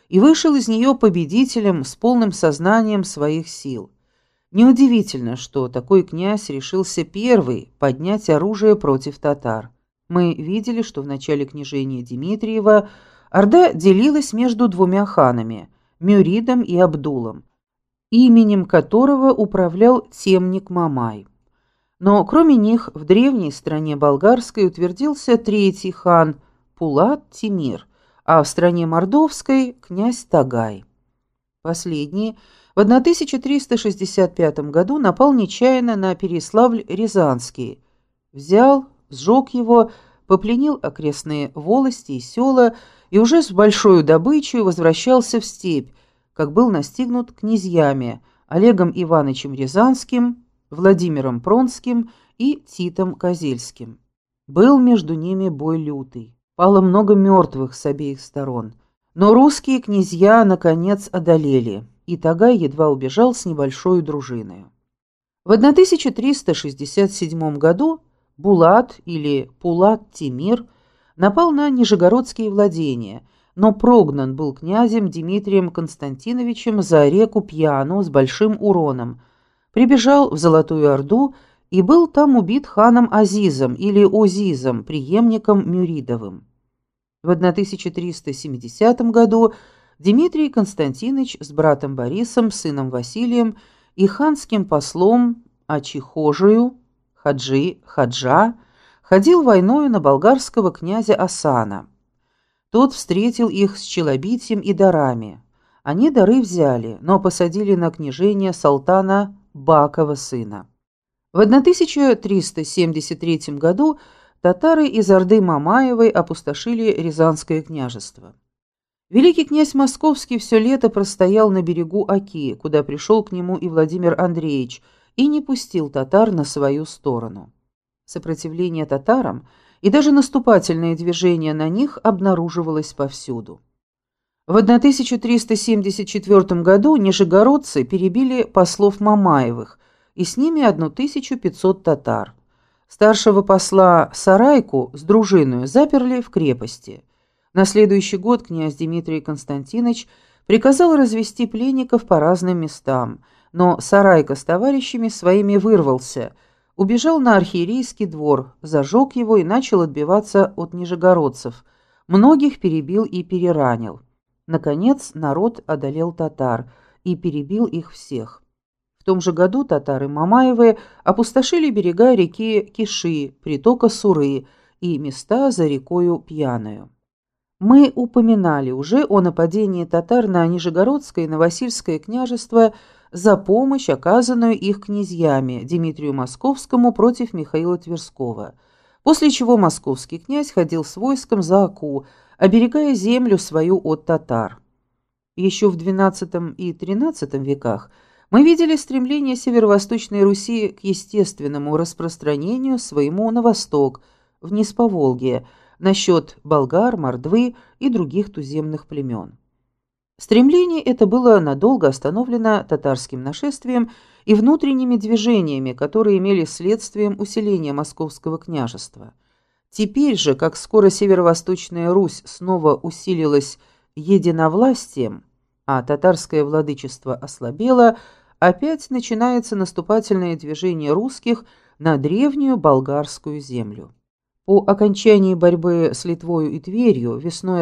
и вышел из нее победителем с полным сознанием своих сил. Неудивительно, что такой князь решился первый поднять оружие против татар. Мы видели, что в начале княжения Дмитриева Орда делилась между двумя ханами – Мюридом и Абдулом, именем которого управлял темник Мамай. Но кроме них в древней стране болгарской утвердился третий хан – Пулат-Тимир, а в стране мордовской – князь Тагай. Последний в 1365 году напал нечаянно на Переславль-Рязанский, взял, сжег его, попленил окрестные волости и села и уже с большой добычей возвращался в степь, как был настигнут князьями Олегом Ивановичем Рязанским, Владимиром Пронским и Титом Козельским. Был между ними бой лютый. Пало много мертвых с обеих сторон. Но русские князья, наконец, одолели, и Тагай едва убежал с небольшой дружиной. В 1367 году Булат или Пулат-Тимир напал на нижегородские владения, но прогнан был князем Дмитрием Константиновичем за реку Пьяну с большим уроном, прибежал в Золотую Орду и был там убит ханом Азизом или Озизом, преемником Мюридовым. В 1370 году Дмитрий Константинович с братом Борисом, сыном Василием и ханским послом Ачихожею, Хаджа, ходил войною на болгарского князя Асана. Тот встретил их с челобитием и дарами. Они дары взяли, но посадили на княжение султана Бакова сына. В 1373 году татары из Орды Мамаевой опустошили Рязанское княжество. Великий князь Московский все лето простоял на берегу Оки, куда пришел к нему и Владимир Андреевич, и не пустил татар на свою сторону. Сопротивление татарам и даже наступательное движение на них обнаруживалось повсюду. В 1374 году нижегородцы перебили послов Мамаевых, и с ними 1500 татар. Старшего посла Сарайку с дружиною заперли в крепости. На следующий год князь Дмитрий Константинович приказал развести пленников по разным местам, но Сарайка с товарищами своими вырвался, убежал на архиерейский двор, зажег его и начал отбиваться от нижегородцев, многих перебил и переранил. Наконец народ одолел татар и перебил их всех. В том же году татары Мамаевы опустошили берега реки Киши, притока Суры и места за рекою Пьяною. Мы упоминали уже о нападении татар на Нижегородское и Новосильское княжество за помощь, оказанную их князьями Дмитрию Московскому против Михаила Тверского, после чего московский князь ходил с войском за Оку, оберегая землю свою от татар. Еще в XII и XIII веках мы видели стремление Северо-Восточной Руси к естественному распространению своему на восток, вниз по Волге, насчет болгар, мордвы и других туземных племен. Стремление это было надолго остановлено татарским нашествием и внутренними движениями, которые имели следствием усиления Московского княжества. Теперь же, как скоро Северо-Восточная Русь снова усилилась единовластием, а татарское владычество ослабело, опять начинается наступательное движение русских на древнюю болгарскую землю. По окончании борьбы с Литвою и Тверью весной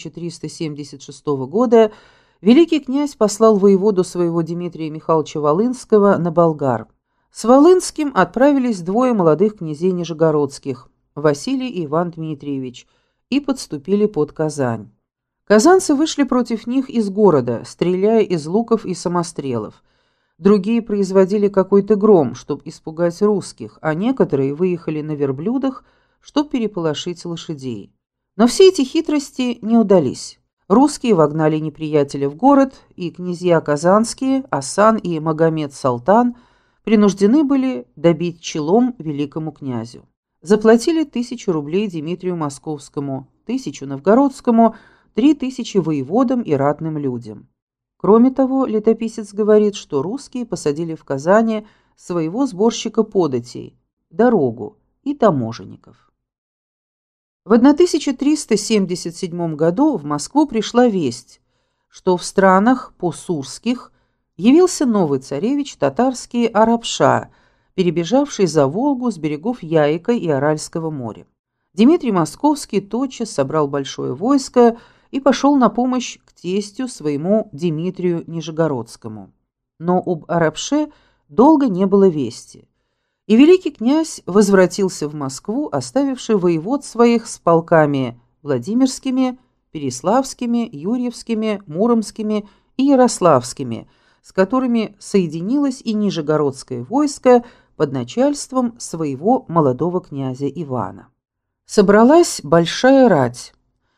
1376 года великий князь послал воеводу своего Дмитрия Михайловича Волынского на болгар. С Волынским отправились двое молодых князей нижегородских, Василий и Иван Дмитриевич, и подступили под Казань. Казанцы вышли против них из города, стреляя из луков и самострелов. Другие производили какой-то гром, чтобы испугать русских, а некоторые выехали на верблюдах, чтобы переполошить лошадей. Но все эти хитрости не удались. Русские вогнали неприятеля в город, и князья казанские, Асан и Магомед-Салтан, принуждены были добить челом великому князю. Заплатили 1000 рублей Дмитрию Московскому, 1000 Новгородскому, 3000 воеводам и ратным людям. Кроме того, летописец говорит, что русские посадили в Казани своего сборщика податей, дорогу и таможенников. В 1377 году в Москву пришла весть, что в странах посурских явился новый царевич татарский Арапша, перебежавший за Волгу с берегов Яика и Аральского моря. Дмитрий Московский тотчас собрал большое войско и пошел на помощь к тестю своему Дмитрию Нижегородскому. Но об Арапше долго не было вести, и великий князь возвратился в Москву, оставивший воевод своих с полками Владимирскими, Переславскими, Юрьевскими, Муромскими и Ярославскими, с которыми соединилось и Нижегородское войско под начальством своего молодого князя Ивана. Собралась большая рать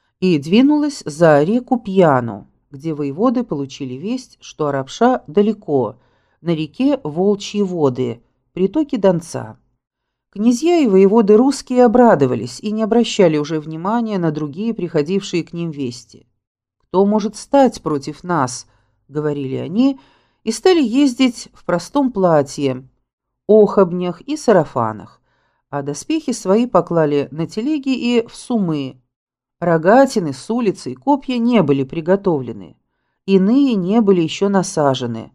и двинулась за реку Пьяну, где воеводы получили весть, что Арапша далеко, на реке Волчьи воды, притоке Донца. Князья и воеводы русские обрадовались и не обращали уже внимания на другие приходившие к ним вести. «Кто может стать против нас?» — говорили они, и стали ездить в простом платье, охобнях и сарафанах, а доспехи свои поклали на телеги и в сумы. Рогатины, сулицы и копья не были приготовлены, иные не были еще насажены.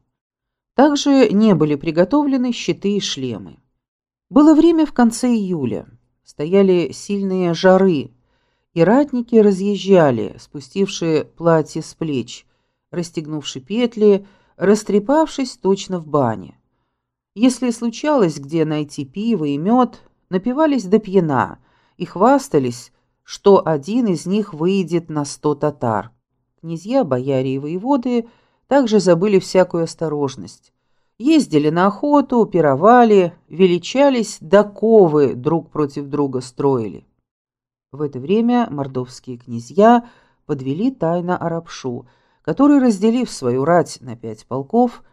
Также не были приготовлены щиты и шлемы. Было время в конце июля, стояли сильные жары, и ратники разъезжали, спустившие платье с плеч, расстегнувши петли, растрепавшись точно в бане. Если случалось где найти пиво и мед, напивались до пьяна и хвастались, что один из них выйдет на 100 татар. Князья, бояре и воеводы также забыли всякую осторожность. Ездили на охоту, пировали, величались, да ковы друг против друга строили. В это время мордовские князья подвели тайно Арапшу, который, разделив свою рать на 5 полков,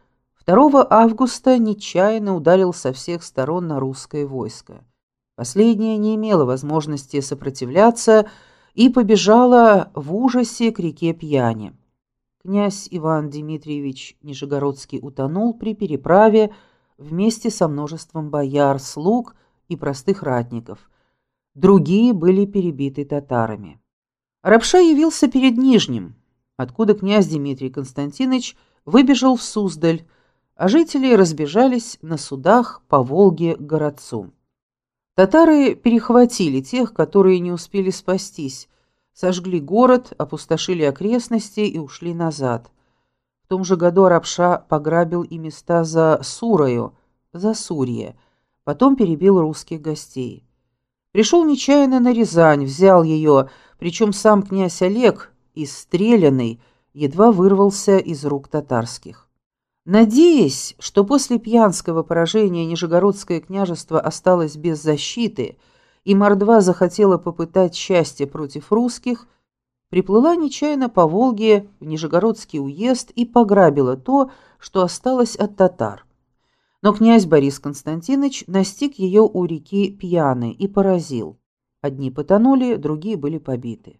2 августа нечаянно ударил со всех сторон на русское войско. Последнее не имело возможности сопротивляться и побежало в ужасе к реке Пьяне. Князь Иван Дмитриевич Нижегородский утонул при переправе вместе со множеством бояр, слуг и простых ратников. Другие были перебиты татарами. Арапша явился перед Нижним, откуда князь Дмитрий Константинович выбежал в Суздаль, а жители разбежались на судах по Волге к Городцу. Татары перехватили тех, которые не успели спастись, сожгли город, опустошили окрестности и ушли назад. В том же году Арапша пограбил и места за Сурою, Засурье, потом перебил русских гостей. Пришел нечаянно на Рязань, взял ее, причем сам князь Олег, исстреленный, едва вырвался из рук татарских. Надеясь, что после пьянского поражения Нижегородское княжество осталось без защиты, и Мордва захотела попытать счастье против русских, приплыла нечаянно по Волге в Нижегородский уезд и пограбила то, что осталось от татар. Но князь Борис Константинович настиг ее у реки Пьяны и поразил. Одни потонули, другие были побиты.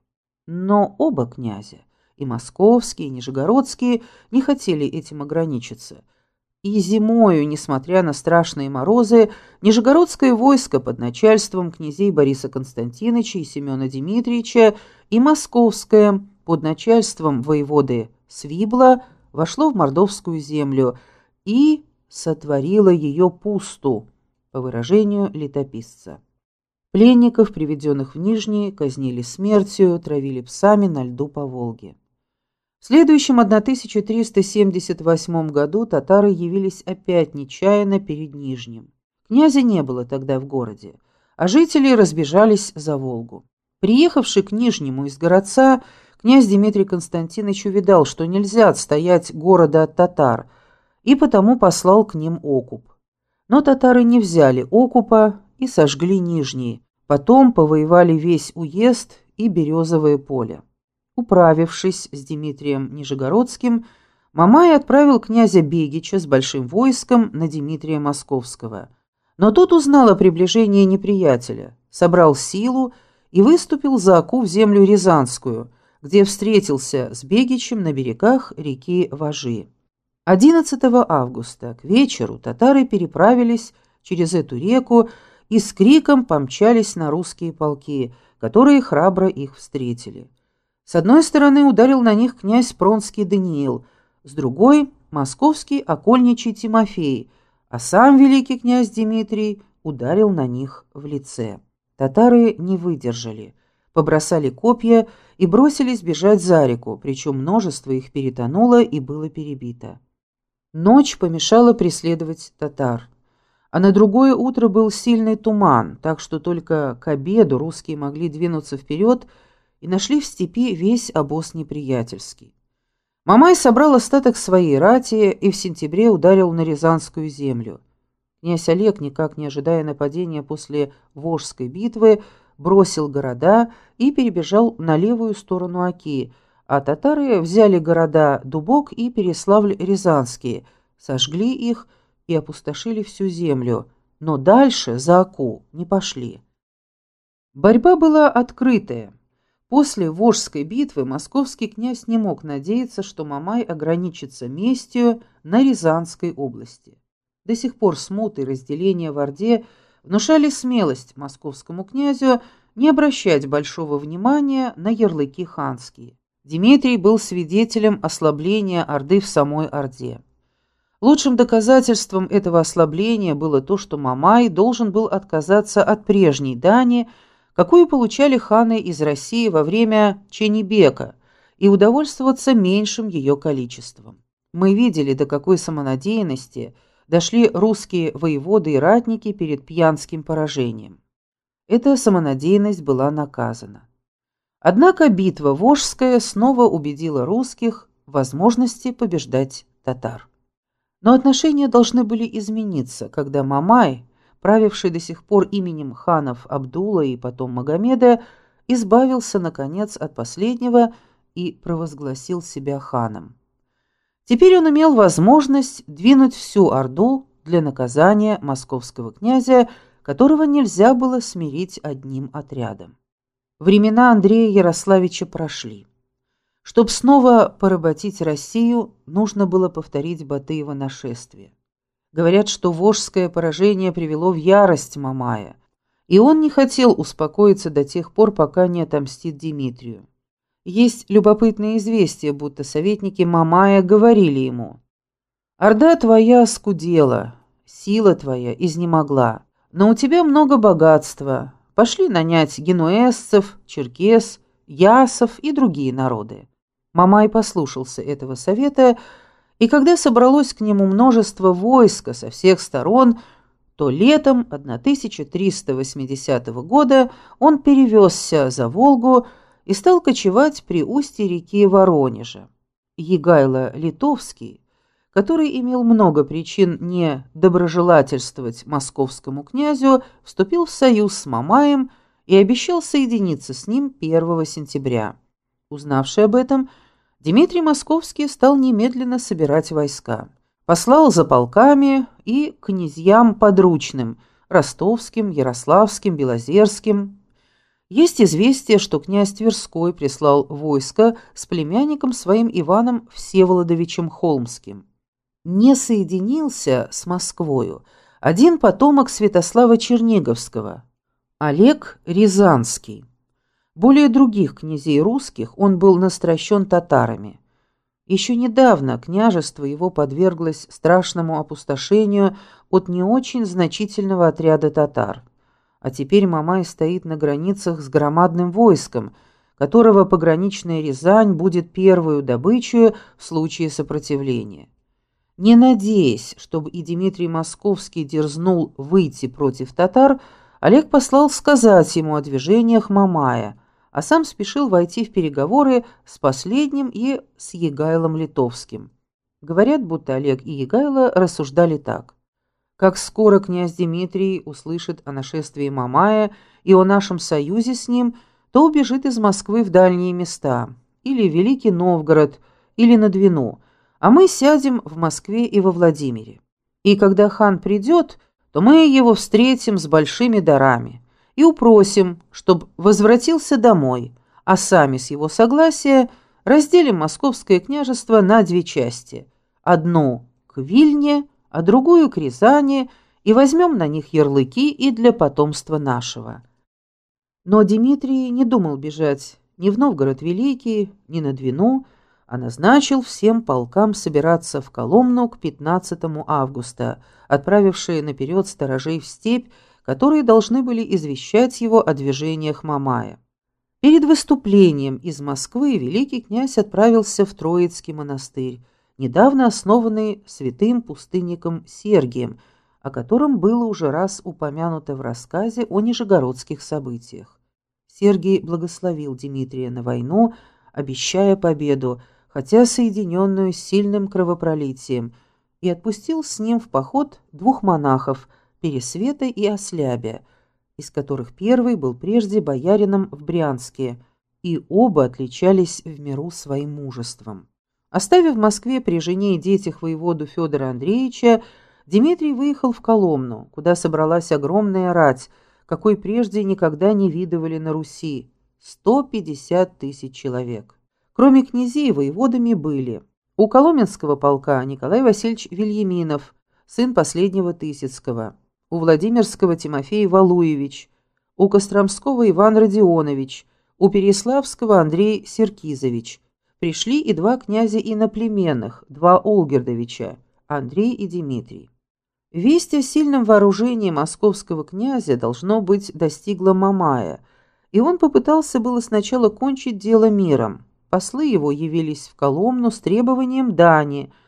Но оба князя, и московские, и нижегородские, не хотели этим ограничиться. И зимою, несмотря на страшные морозы, Нижегородское войско под начальством князей Бориса Константиновича и Семена Дмитриевича и московское под начальством воеводы Свибла вошло в мордовскую землю и сотворило ее пусту, по выражению летописца. Пленников, приведенных в Нижний, казнили смертью, травили псами на льду по Волге. В следующем 1378 году татары явились опять нечаянно перед Нижним. Князя не было тогда в городе, а жители разбежались за Волгу. Приехавший к Нижнему из Городца, князь Дмитрий Константинович увидал, что нельзя отстоять города от татар, и потому послал к ним окуп. Но татары не взяли окупа и сожгли Нижний, потом повоевали весь уезд и Березовое поле. Управившись с Дмитрием Нижегородским, Мамай отправил князя Бегича с большим войском на Дмитрия Московского. Но тот узнал о приближении неприятеля, собрал силу и выступил за Оку в землю Рязанскую, где встретился с Бегичем на берегах реки Важи. 11 августа к вечеру татары переправились через эту реку и с криком помчались на русские полки, которые храбро их встретили. С одной стороны ударил на них князь Пронский Даниил, с другой – московский окольничий Тимофей, а сам великий князь Дмитрий ударил на них в лице. Татары не выдержали, побросали копья и бросились бежать за реку, причем множество их перетонуло и было перебито. Ночь помешала преследовать татар, а на другое утро был сильный туман, так что только к обеду русские могли двинуться вперед и нашли в степи весь обоз неприятельский. Мамай собрал остаток своей рати и в сентябре ударил на Рязанскую землю. Князь Олег, никак не ожидая нападения после Волжской битвы, бросил города и перебежал на левую сторону Оки, а татары взяли города Дубок и Переславль-Рязанские, сожгли их и опустошили всю землю, но дальше, за Оку, не пошли. Борьба была открытая. После Волжской битвы московский князь не мог надеяться, что Мамай ограничится местью на Рязанской области. До сих пор смуты и разделения в Орде внушали смелость московскому князю не обращать большого внимания на ярлыки ханские. Дмитрий был свидетелем ослабления Орды в самой Орде. Лучшим доказательством этого ослабления было то, что Мамай должен был отказаться от прежней дани, какую получали ханы из России во время Ченебека, и удовольствоваться меньшим ее количеством. Мы видели, до какой самонадеянности дошли русские воеводы и ратники перед пьянским поражением. Эта самонадеянность была наказана. Однако битва Волжская снова убедила русских в возможности побеждать татар. Но отношения должны были измениться, когда Мамай, правивший до сих пор именем ханов Абдула и потом Магомеда, избавился, наконец, от последнего и провозгласил себя ханом. Теперь он имел возможность двинуть всю Орду для наказания московского князя, которого нельзя было смирить одним отрядом. Времена Андрея Ярославича прошли. Чтобы снова поработить Россию, нужно было повторить Батыево нашествие. Говорят, что волжское поражение привело в ярость Мамая, и он не хотел успокоиться до тех пор, пока не отомстит Дмитрию. Есть любопытное известие, будто советники Мамая говорили ему: «Орда твоя оскудела, сила твоя изнемогла, но у тебя много богатства, пошли нанять генуэзцев, черкес, ясов и другие народы». Мамай послушался этого совета, и когда собралось к нему множество войска со всех сторон, то летом 1380 года он перевезся за Волгу и стал кочевать при устье реки Воронежа. Егайло Литовский, который имел много причин не доброжелательствовать московскому князю, вступил в союз с Мамаем и обещал соединиться с ним 1 сентября. Узнавший об этом, Дмитрий Московский стал немедленно собирать войска. Послал за полками и князьям подручным – ростовским, ярославским, белозерским. Есть известие, что князь Тверской прислал войско с племянником своим Иваном Всеволодовичем Холмским. Не соединился с Москвою один потомок Святослава Черниговского – Олег Рязанский. Более других князей русских он был настращен татарами. Еще недавно княжество его подверглось страшному опустошению от не очень значительного отряда татар. А теперь Мамай стоит на границах с громадным войском, которого пограничная Рязань будет первую добычей в случае сопротивления. Не надеясь, чтобы и Дмитрий Московский дерзнул выйти против татар, Олег послал сказать ему о движениях Мамая, а сам спешил войти в переговоры с последним и с Егайлом Литовским. Говорят, будто Олег и Егайло рассуждали так: как скоро князь Дмитрий услышит о нашествии Мамая и о нашем союзе с ним, то убежит из Москвы в дальние места, или в Великий Новгород, или на Двину, а мы сядем в Москве и во Владимире. И когда хан придет, то мы его встретим с большими дарами и упросим, чтобы возвратился домой, а сами с его согласия разделим московское княжество на 2 части, одну к Вильне, а другую к Рязани, и возьмем на них ярлыки и для потомства нашего. Но Дмитрий не думал бежать ни в Новгород Великий, ни на Двину, а назначил всем полкам собираться в Коломну к 15 августа, отправившие наперед сторожей в степь, которые должны были извещать его о движениях Мамая. Перед выступлением из Москвы великий князь отправился в Троицкий монастырь, недавно основанный святым пустынником Сергием, о котором было уже раз упомянуто в рассказе о нижегородских событиях. Сергий благословил Дмитрия на войну, обещая победу, хотя соединенную с сильным кровопролитием, и отпустил с ним в поход 2 монахов, Пересвета и Ослябя, из которых первый был прежде боярином в Брянске, и оба отличались в миру своим мужеством. Оставив в Москве при жене и детях воеводу Федора Андреевича, Дмитрий выехал в Коломну, куда собралась огромная рать, какой прежде никогда не видывали на Руси – 150 тысяч человек. Кроме князей, воеводами были у Коломенского полка Николай Васильевич Вильяминов, сын последнего Тысяцкого, у Владимирского Тимофей Валуевич, у Костромского Иван Родионович, у Переславского Андрей Серкизович. Пришли и 2 князя иноплеменных, 2 Олгердовича, Андрей и Дмитрий. Весть о сильном вооружении московского князя, должно быть, достигла Мамая, и он попытался было сначала кончить дело миром. Послы его явились в Коломну с требованием дани,